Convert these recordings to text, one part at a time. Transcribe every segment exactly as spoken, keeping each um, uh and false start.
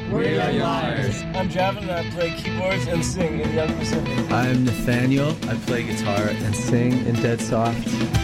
We are liars. I'm Javin and I play keyboards and sing in Young Pacific. I'm Nathaniel. I play guitar and sing in Dead Soft.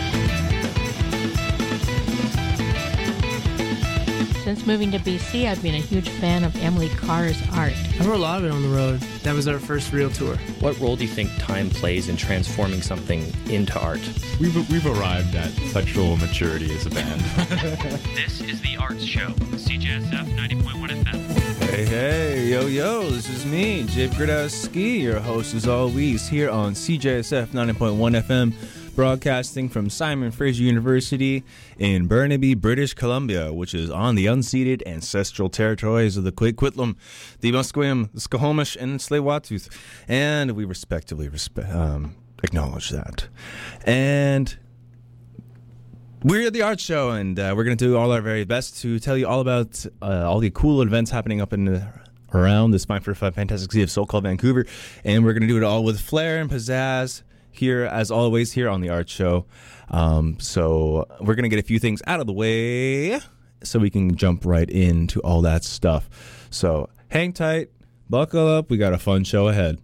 Since moving to B C, I've been a huge fan of Emily Carr's art. I wrote a lot of it on the road. That was our first real tour. What role do you think time plays in transforming something into art? We've, we've arrived at sexual maturity as a band. This is The Arts Show, C J S F ninety point one F M. Hey, hey, yo, yo, this is me, Jay Gradowski, your host as always, here on C J S F ninety point one F M, broadcasting from Simon Fraser University in Burnaby, British Columbia, which is on the unceded ancestral territories of the Coquitlam, the Musqueam, the Squamish, and Tsleil-Waututh, and we respectively respe- um, acknowledge that. And we're at the Art Show, and uh, we're going to do all our very best to tell you all about uh, all the cool events happening up in the, around this fine for fantastic city of so-called Vancouver, and we're going to do it all with flair and pizzazz here, as always, here on the Art Show. Um, so we're going to get a few things out of the way so we can jump right into all that stuff. So hang tight, buckle up, we got a fun show ahead.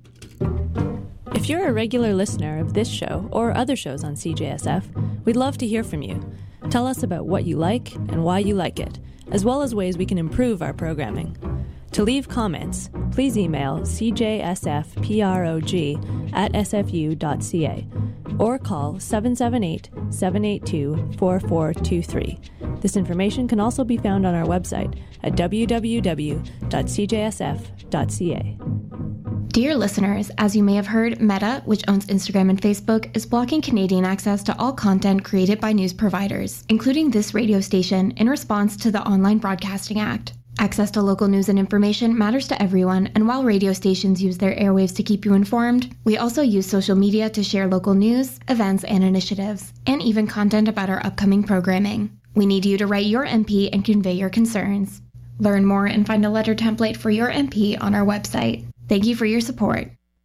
If you're a regular listener of this show or other shows on C J S F, we'd love to hear from you. Tell us about what you like and why you like it, as well as ways we can improve our programming. To leave comments, please email c j s f prog at s f u dot c a or call seven seven eight, seven eight two, four four two three. This information can also be found on our website at w w w dot c j s f dot c a. Dear listeners, as you may have heard, Meta, which owns Instagram and Facebook, is blocking Canadian access to all content created by news providers, including this radio station, in response to the Online Broadcasting Act. Access to local news and information matters to everyone, and while radio stations use their airwaves to keep you informed, we also use social media to share local news, events, and initiatives, and even content about our upcoming programming. We need you to write your M P and convey your concerns. Learn more and find a letter template for your M P on our website. Thank you for your support.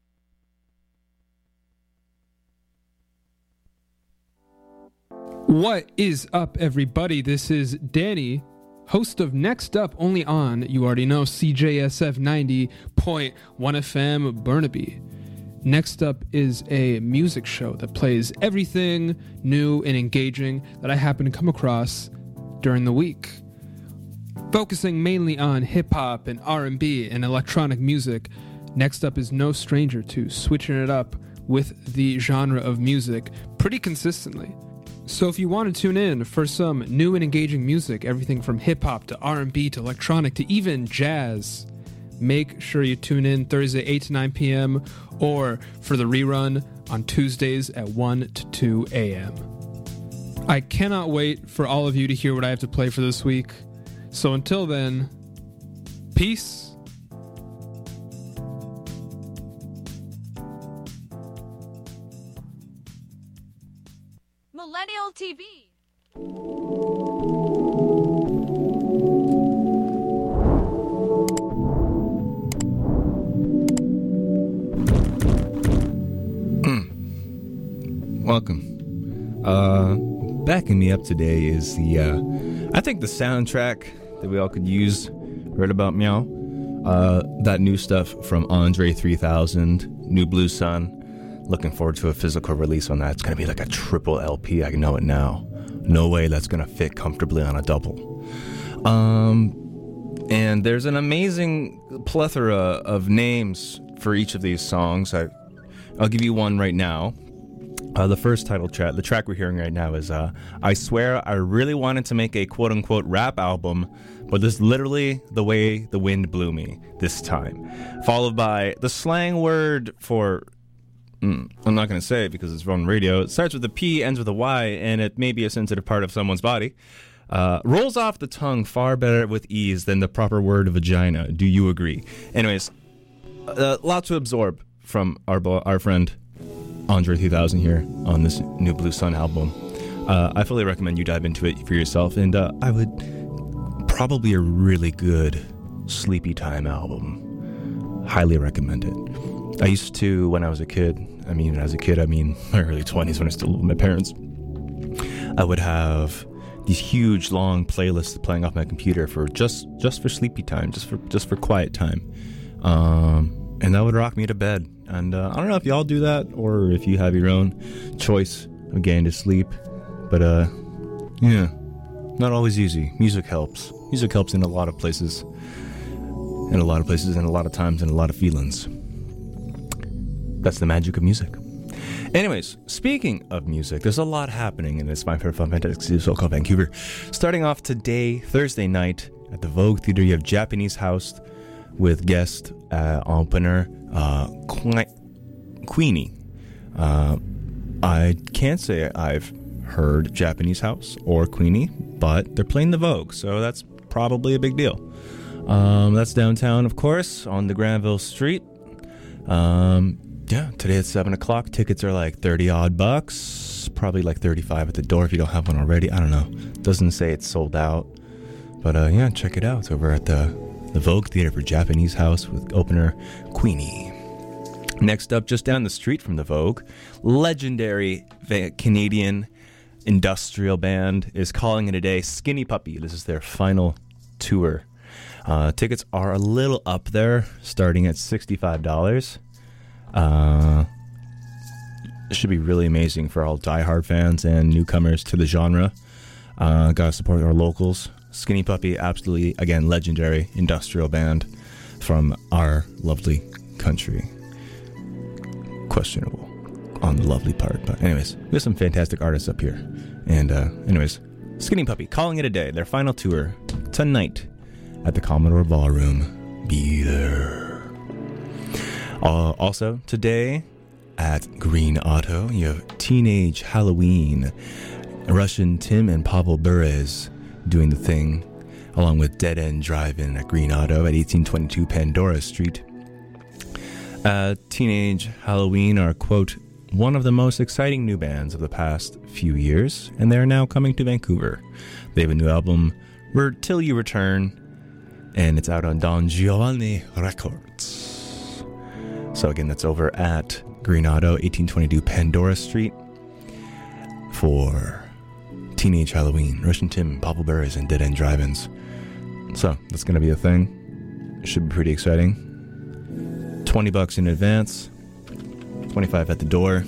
What is up, everybody? This is Danny, host of Next Up, only on, you already know, C J S F ninety point one F M Burnaby. Next Up is a music show that plays everything new and engaging that I happen to come across during the week. Focusing mainly on hip-hop and R and B and electronic music, Next Up is no stranger to switching it up with the genre of music pretty consistently. So if you want to tune in for some new and engaging music, everything from hip-hop to R and B to electronic to even jazz, make sure you tune in Thursday eight to nine p.m. or for the rerun on Tuesdays at one to two a.m. I cannot wait for all of you to hear what I have to play for this week. So until then, peace. Millennial T V. Welcome. Uh, backing me up today is the, uh, I think the soundtrack that we all could use right about meow. Uh, that new stuff from Andre three thousand, New Blue Sun. Looking forward to a physical release on that. It's going to be like a triple L P. I know it now. No way that's going to fit comfortably on a double. Um, and there's an amazing plethora of names for each of these songs. I, I'll give you one right now. Uh, the first title track, the track we're hearing right now is uh, I Swear I Really Wanted to Make a Quote-Unquote Rap Album, but this is literally the way the wind blew me this time. Followed by the slang word for... Mm, I'm not going to say it because it's on radio. It starts with a P, ends with a Y, and it may be a sensitive part of someone's body. Uh, rolls off the tongue far better with ease than the proper word vagina. Do you agree? Anyways, a lot to absorb from our bo- our friend Andre three thousand here on this New Blue Sun album. Uh, I fully recommend you dive into it for yourself, and uh, I would probably a really good sleepy time album. Highly recommend it. I used to, when I was a kid, I mean, as a kid, I mean, my early twenties when I still lived with my parents, I would have these huge long playlists playing off my computer for just just for sleepy time, just for just for quiet time, um, and that would rock me to bed. And uh, I don't know if y'all do that or if you have your own choice of getting to sleep, but uh, yeah, not always easy. Music helps. Music helps in a lot of places, in a lot of places, and a lot of times, and a lot of feelings. That's the magic of music. Anyways, speaking of music, there's a lot happening in this My Favorite Fun Fantastic City so-called Vancouver. Starting off today, Thursday night, at the Vogue Theatre, you have Japanese House with guest uh, opener uh, Queenie. Uh, I can't say I've heard Japanese House or Queenie, but they're playing the Vogue, so that's probably a big deal. Um, that's downtown, of course, on the Granville Street. Um... Yeah, today at seven o'clock. Tickets are like thirty odd bucks. Probably like thirty-five at the door if you don't have one already. I don't know. Doesn't say it's sold out. But uh, yeah, check it out. It's over at the, the Vogue Theatre for Japanese House with opener Queenie. Next up, just down the street from the Vogue, legendary Canadian industrial band is calling it a day. Skinny Puppy. This is their final tour. Uh, tickets are a little up there, starting at sixty-five dollars. Uh, it should be really amazing for all diehard fans and newcomers to the genre. Uh, gotta support our locals. Skinny Puppy, absolutely, again, legendary industrial band from our lovely country. Questionable on the lovely part, but anyways, we have some fantastic artists up here. And uh, anyways, Skinny Puppy, calling it a day. Their final tour tonight at the Commodore Ballroom. Be there. Uh, also, today at Green Auto, you have Teenage Halloween. Russian Tim and Pavel Burez doing the thing, along with Dead End Drive-In at Green Auto at eighteen twenty-two Pandora Street. Uh, Teenage Halloween are, quote, one of the most exciting new bands of the past few years, and they are now coming to Vancouver. They have a new album, Till You Return, and it's out on Don Giovanni Records. So again, that's over at Green Auto, eighteen twenty-two Pandora Street for Teenage Halloween, Russian Tim, Pavel Burez, and Dead End Drive-Ins. So that's going to be a thing. Should be pretty exciting. twenty bucks in advance, twenty-five at the door.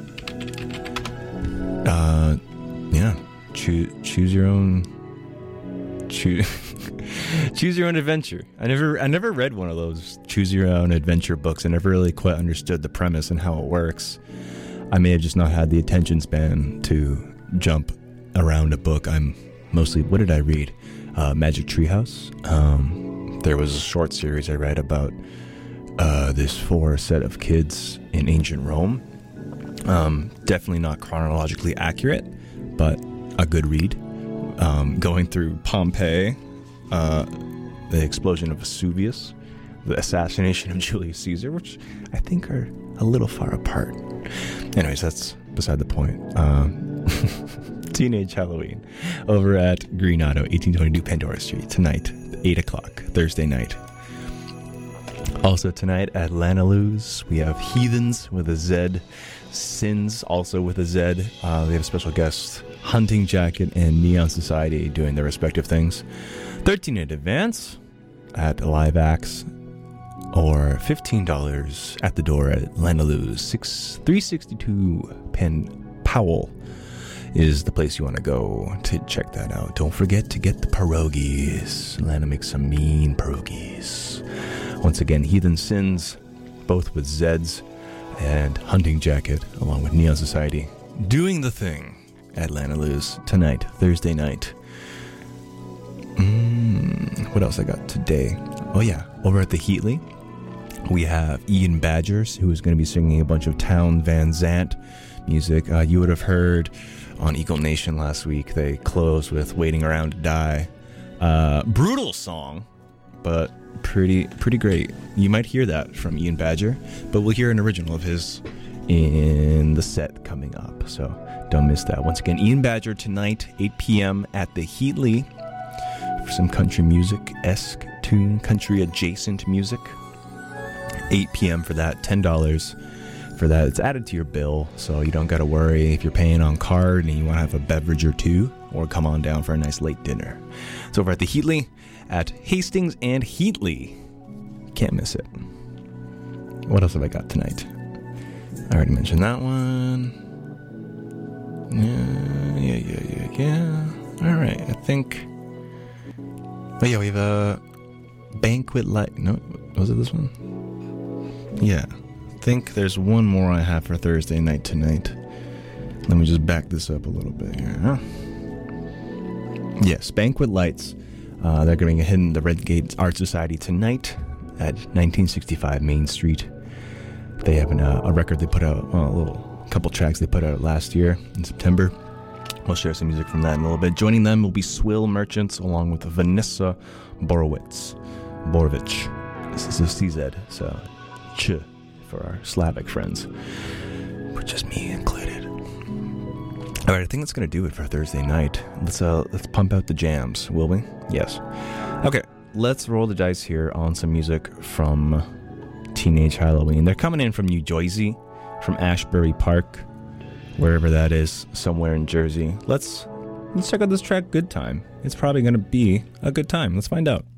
Uh, yeah, choose choose your own. Choose. Choose your own adventure. I never I never read one of those choose your own adventure books. I never really quite understood the premise and how it works. I may have just not had the attention span to jump around a book. I'm mostly, what did I read? Uh, Magic Treehouse. Um, there was a short series I read about uh, this four set of kids in ancient Rome. Um, definitely not chronologically accurate, but a good read. Um, going through Pompeii, Uh, the explosion of Vesuvius, the assassination of Julius Caesar, which I think are a little far apart. Anyways, that's beside the point. Uh, Teenage Halloween over at Green Auto, eighteen twenty-two Pandora Street, tonight, eight o'clock, Thursday night. Also tonight at Lanaloo's, we have Heathens with a Z, Sins also with a Z. Uh, they have a special guest, Hunting Jacket and Neon Society, doing their respective things. thirteen in advance at Live Acts, or fifteen dollars at the door at Lanaloo's. three sixty-two Penn Powell is the place you want to go to check that out. Don't forget to get the pierogies. Lana makes some mean pierogies. Once again, Heathen Sins, both with Zeds, and Hunting Jacket, along with Neon Society, doing the thing at Lanaloo's tonight, Thursday night. Mm, what else I got today? Oh yeah, over at the Heatley, we have Ian Badgers, who is going to be singing a bunch of Town Van Zandt music. Uh, you would have heard on Eagle Nation last week, they closed with Waiting Around to Die. Uh, brutal song, but pretty pretty great. You might hear that from Ian Badger, but we'll hear an original of his in the set coming up, so don't miss that. Once again, Ian Badger tonight, eight p.m. at the Heatley, for some country music-esque tune, country-adjacent music. eight p.m. for that, ten dollars for that. It's added to your bill, so you don't got to worry if you're paying on card and you want to have a beverage or two. or come on down for a nice late dinner. It's over at the Heatley at Hastings and Heatley. Can't miss it. What else have I got tonight? I already mentioned that one. Yeah, yeah, yeah, yeah, yeah. All right, I think... Oh, yeah, we have a Banquet Light. No, was it this one? Yeah. I think there's one more I have for Thursday night tonight. Let me just back this up a little bit here. Huh? Yes, Banquet Lights. Uh, they're going to hit in the Redgate Art Society tonight at nineteen sixty-five Main Street. They have an, uh, a record they put out, well, a little couple tracks they put out last year in September. We'll share some music from that in a little bit. Joining them will be Swill Merchants along with Vanessa Borowitz. Borovich. This is a C Z, so ch for our Slavic friends. But just me included. All right, I think that's going to do it for Thursday night. Let's uh, let's pump out the jams, will we? Yes. Okay, let's roll the dice here on some music from Teenage Halloween. They're coming in from New Jersey, from Ashbury Park, wherever that is, somewhere in Jersey. Let's let's check out this track, Good Time. It's probably going to be a good time. Let's find out.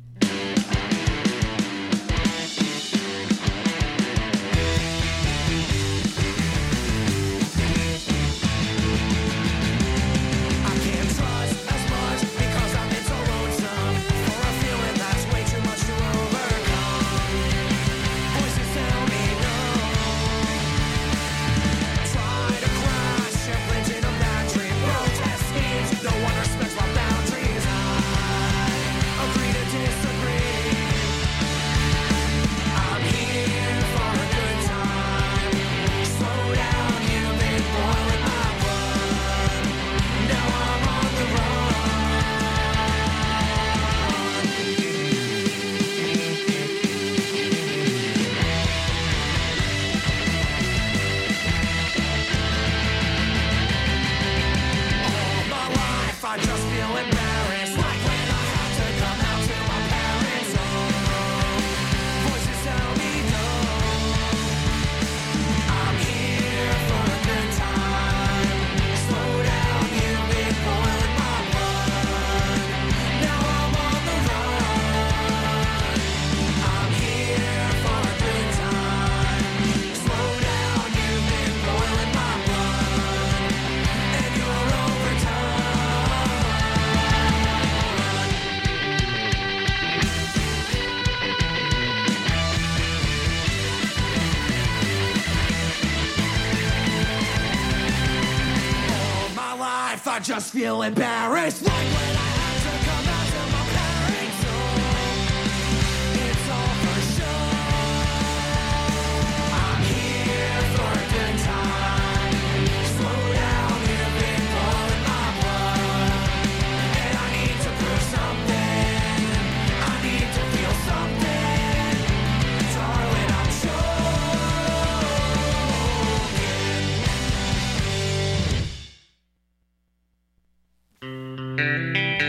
Just feel embarrassed, like when I have to come out to my parents' home. It's all for sure. I'm here for a good time. Slow down, you've been blowing my blood, and I need to prove something. I need to feel something, darling. I'm joking.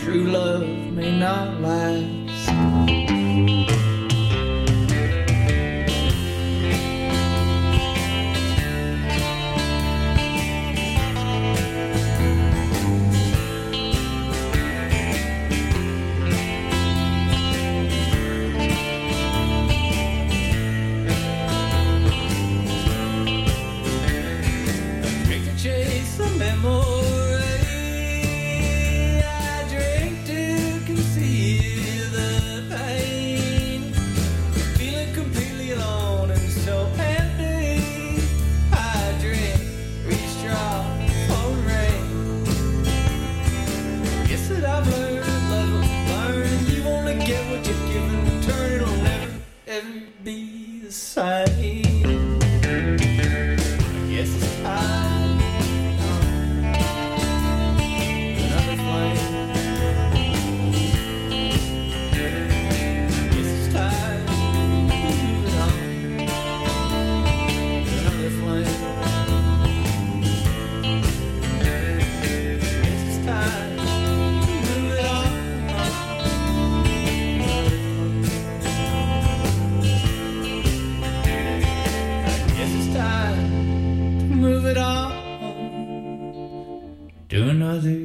true love may not last. Chase a memory, I drink to conceal the pain. Feeling completely alone and so empty. I drink, reach drop for rain. Guess that I've learned, love will learn. You only get what you're given. Turn, it'll never ever be the same. Yes, it's time. Move it on to another.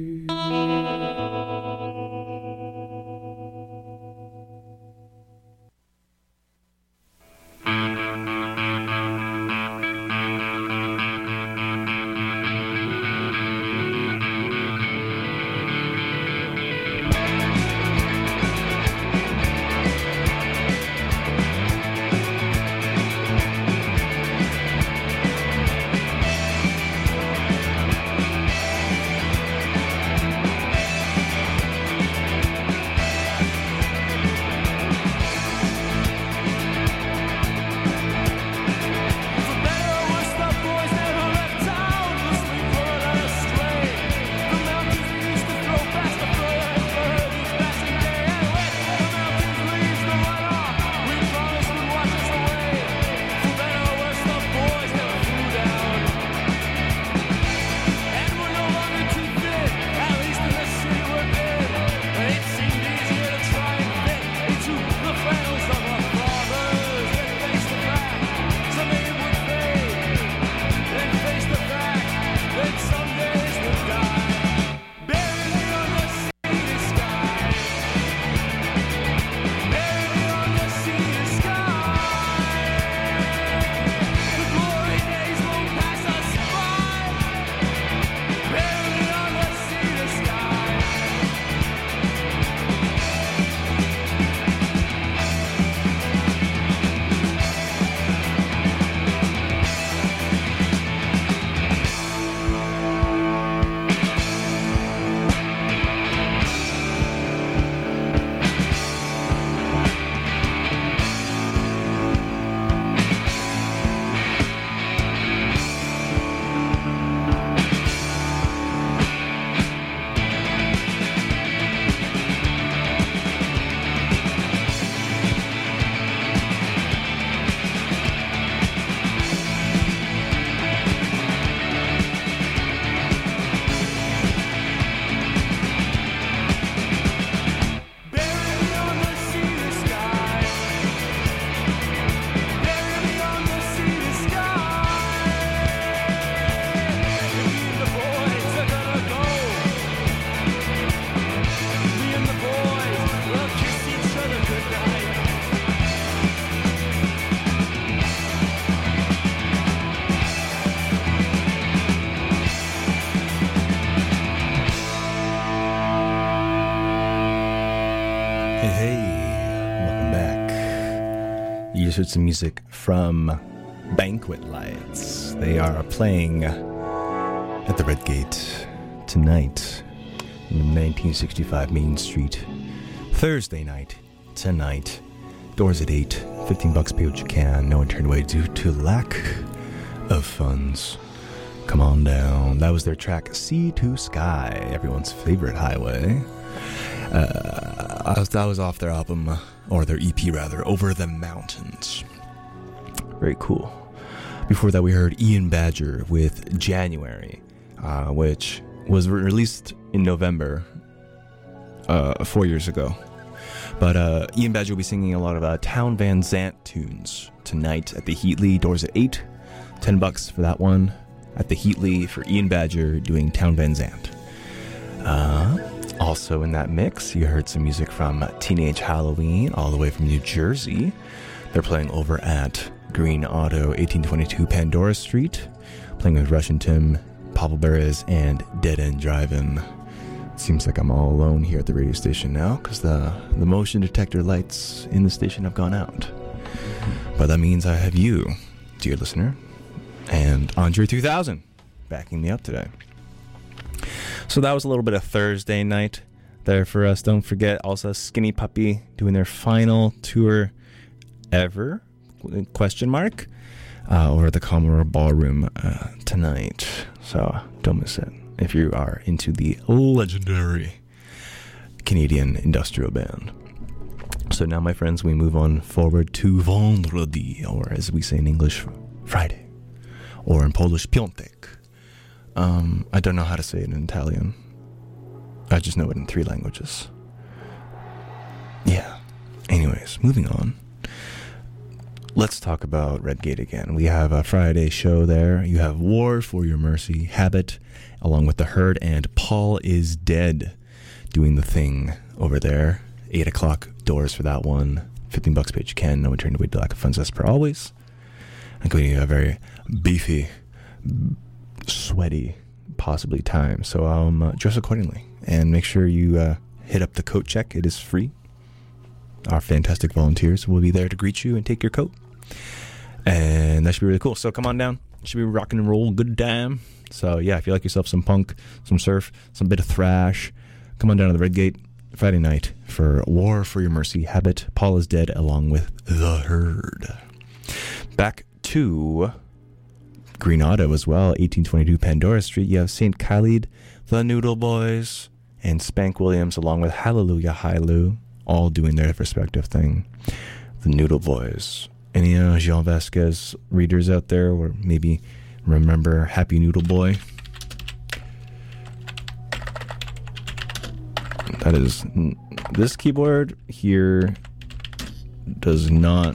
just heard some music from Banquet Lights. They are playing at the Red Gate tonight in nineteen sixty-five Main Street. Thursday night, tonight. Doors at eight. fifteen bucks, pay what you can. No one turned away due to lack of funds. Come on down. That was their track Sea to Sky, everyone's favorite highway. Uh, that was off their album, or their E P rather, Over the Mountains. Very cool. Before that, we heard Ian Badger with January, uh, which was re- released in November uh, four years ago. But uh, Ian Badger will be singing a lot of uh, Town Van Zandt tunes tonight at the Heatley. Doors at eight. Ten bucks for that one at the Heatley for Ian Badger doing Town Van Zandt. Uh, also in that mix, you heard some music from Teenage Halloween, all the way from New Jersey. They're playing over at Green Auto, eighteen twenty-two Pandora Street, playing with Russian Tim, Pavel Beres, and Dead End Drive-In. Seems like I'm all alone here at the radio station now because the, the motion detector lights in the station have gone out. But that means I have you, dear listener, and Andre two thousand backing me up today. So that was a little bit of Thursday night there for us. Don't forget also Skinny Puppy doing their final tour ever, question mark, uh, over at the Commodore Ballroom uh, tonight. So don't miss it if you are into the legendary Canadian industrial band. So now, my friends, we move on forward to Vendredi, or as we say in English, Friday, or in Polish, Piątek. Um, I don't know how to say it in Italian. I just know it in three languages. Yeah. Anyways, moving on. Let's talk about Redgate again. We have a Friday show there. You have War for Your Mercy, Habit, along with The Herd, and Paul is Dead doing the thing over there. eight o'clock doors for that one. fifteen bucks page you can. No return to wait till lack of funds as per always. I'm going to a very beefy, sweaty, possibly time. So um, uh, dress accordingly. And make sure you uh, hit up the coat check. It is free. Our fantastic volunteers will be there to greet you and take your coat. And that should be really cool. So come on down. It should be rocking and roll. Good time. So yeah, if you like yourself some punk, some surf, some bit of thrash, come on down to the Redgate Friday night for War for Your Mercy, Habit, Paul is Dead, along with The Herd. Back to Green Auto as well, eighteen twenty-two Pandora Street. You have Saint Khalid, The Noodle Boys, and Spank Williams, along with Hallelujah Hailu, all doing their respective thing. The Noodle Boys. Any uh, Jean Vasquez readers out there, or maybe remember Happy Noodle Boy? That is, this keyboard here does not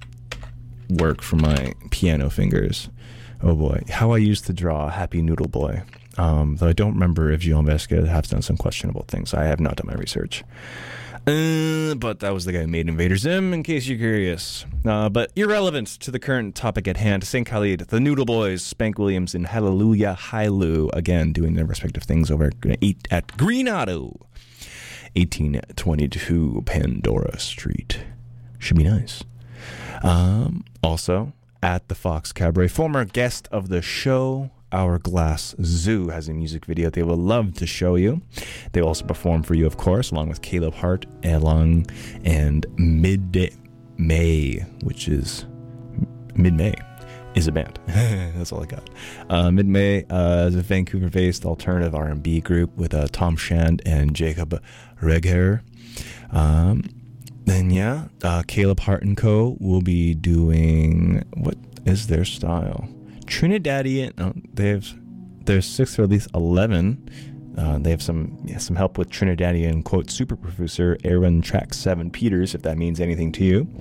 work for my piano fingers. Oh boy, how I used to draw Happy Noodle Boy. Um, though I don't remember if Jean Vasquez has done some questionable things. I have not done my research. Uh, but that was the guy who made Invader Zim, in case you're curious. Uh, but irrelevant to the current topic at hand, Saint Khalid, the Noodle Boys, Spank Williams, and Hallelujah Hailu, again doing their respective things over at Green Auto, eighteen twenty-two Pandora Street. Should be nice. Um, also, at the Fox Cabaret, former guest of the show, Hourglass Zoo, has a music video they would love to show you. They also perform for you, of course, along with Caleb Hart, along and Mid-May, which is Mid-May is a band. That's all I got. Uh, Mid-May uh, is a Vancouver-based alternative R and B group with uh, Tom Shand and Jacob Regher. Um, then yeah, uh, Caleb Hart and Co. will be doing, what is their style? Trinidadian. Oh, they have their sixth or at least eleven. Uh, they have some yeah, some help with Trinidadian quote super producer Aaron Track Seven Peters, if that means anything to you.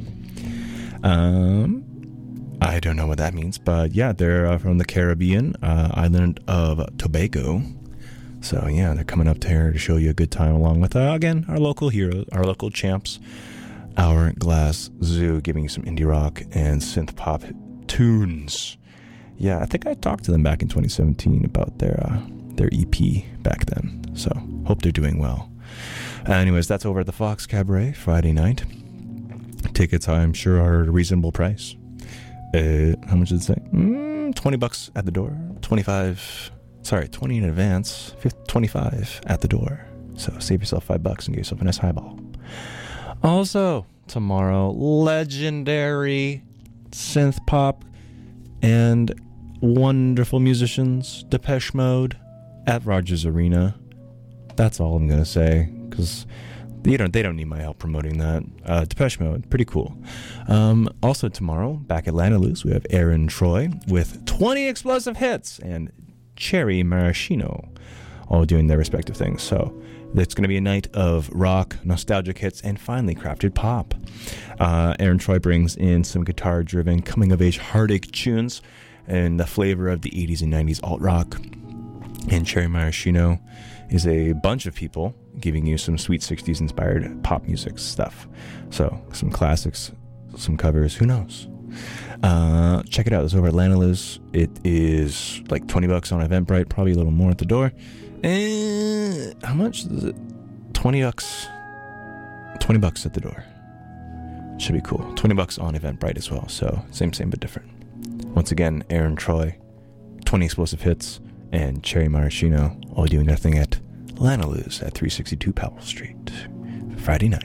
Um, I don't know what that means, but yeah, they're uh, from the Caribbean uh, island of Tobago. So yeah, they're coming up here to show you a good time, along with uh, again our local heroes, our local champs, Hourglass Zoo, giving you some indie rock and synth pop tunes. Yeah, I think I talked to them back in twenty seventeen about their uh, their E P back then. So, hope they're doing well. Uh, anyways, that's over at the Fox Cabaret Friday night. Tickets, I'm sure, are at a reasonable price. Uh, how much did it say? Mm, twenty bucks at the door. twenty-five, sorry, twenty in advance. twenty-five at the door. So, save yourself five bucks and get yourself a nice highball. Also, tomorrow, legendary synth pop and wonderful musicians, Depeche Mode, at Rogers Arena. That's all I'm gonna say, because you don't they don't need my help promoting that. Uh, Depeche Mode, pretty cool. Um, also tomorrow, back at Lanaloose, we have Aaron Troy with twenty explosive hits and Cherry Maraschino, all doing their respective things. So it's going to be a night of rock, nostalgic hits, and finely crafted pop. Uh, Aaron Troy brings in some guitar-driven, coming-of-age heartache tunes and the flavor of the eighties and nineties alt-rock. And Cherry Maraschino is a bunch of people giving you some sweet sixties-inspired pop music stuff. So some classics, some covers, who knows? Uh, check it out. It's over at Lanaluz. It is like twenty bucks on Eventbrite, probably a little more at the door. And how much is it? twenty bucks. twenty bucks at the door. Should be cool. twenty bucks on Eventbrite as well. So same, same, but different. Once again, Aaron Troy, twenty explosive hits, and Cherry Maraschino all doing their thing at Lanaluz at three sixty-two Powell Street, Friday night.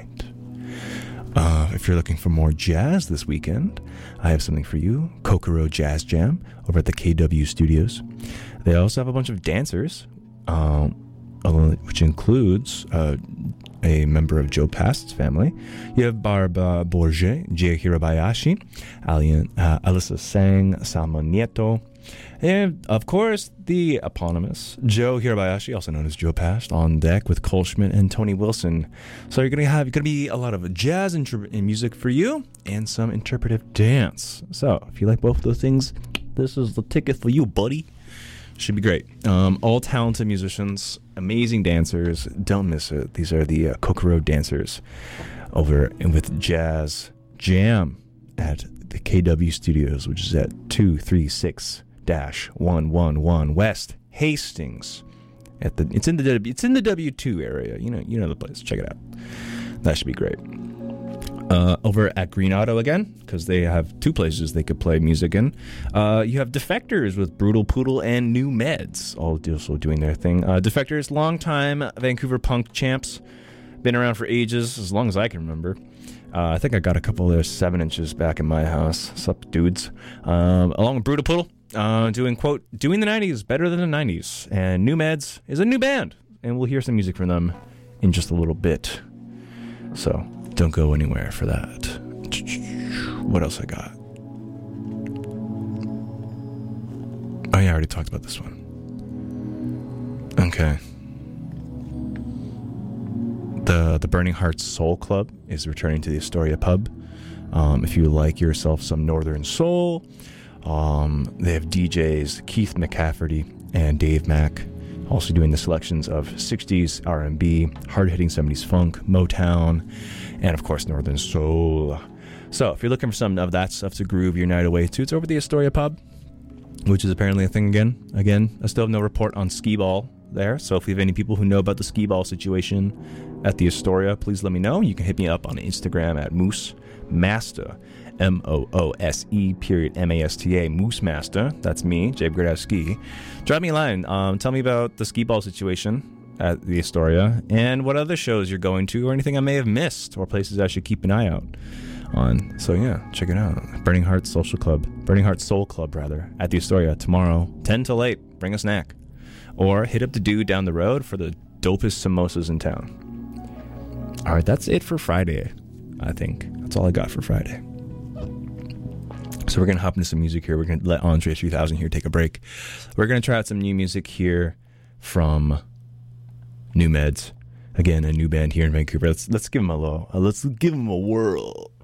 Uh, if you're looking for more jazz this weekend, I have something for you. Kokoro Jazz Jam over at the K W Studios. They also have a bunch of dancers, um, which includes uh, a member of Joe Past's family. You have Barbara Bourget, Jay Hirabayashi, Alian, uh, Alyssa Sang, Salma Nieto, and of course the eponymous Joe Hirabayashi, also known as Joe Past, on deck with Cole Schmidt and Tony Wilson. So you're gonna have you're gonna be a lot of jazz inter- music for you and some interpretive dance. So if you like both of those things, this is the ticket for you, buddy. Should be great. Um, all talented musicians, amazing dancers. Don't miss it. These are the uh, Kokoro dancers over and with Jazz Jam at the K W Studios, which is at two three six one one one West Hastings. At the it's in the W, it's in the W two area. You know you know the place. Check it out. That should be great. Uh, over at Green Auto again, because they have two places they could play music in. Uh, you have Defectors with Brutal Poodle and New Meds, all also doing their thing. Uh, Defectors, longtime Vancouver punk champs, been around for ages, as long as I can remember. Uh, I think I got a couple of their seven inches back in my house. Sup, dudes? Um, along with Brutal Poodle, uh, doing quote doing the nineties better than the nineties, and New Meds is a new band, and we'll hear some music from them in just a little bit. So. Don't go anywhere for that. What else I got? Oh yeah, I already talked about this one. Okay. The the Burning Hearts Soul Club is returning to the Astoria Pub. Um, if you like yourself some Northern Soul, um, they have D Js Keith McCafferty and Dave Mack, also doing the selections of sixties R and B, hard-hitting seventies funk, Motown, and of course Northern Soul. So if you're looking for some of that stuff to groove your night away to, it's over the Astoria Pub, which is apparently a thing again. Again, I still have no report on skee ball there, so if we have any people who know about the skee ball situation at the Astoria, please let me know. You can hit me up on Instagram at Moose Master, M O O S E period M A S T A, Moose Master. That's me, Jay Gradowski. Drop me a line. Um, tell me about the skee ball situation at the Astoria, and what other shows you're going to, or anything I may have missed, or places I should keep an eye out on. So yeah, check it out. Burning Heart Social Club, Burning Heart Soul Club rather, at the Astoria tomorrow, ten till eight. Bring a snack, or hit up the dude down the road for the dopest samosas in town. All right, that's it for Friday. I think that's all I got for Friday. So we're gonna hop into some music here. We're gonna let Andre three thousand here take a break. We're gonna try out some new music here from New Meds, again a new band here in Vancouver. Let's let's give them a little, uh, let's give them a whirl.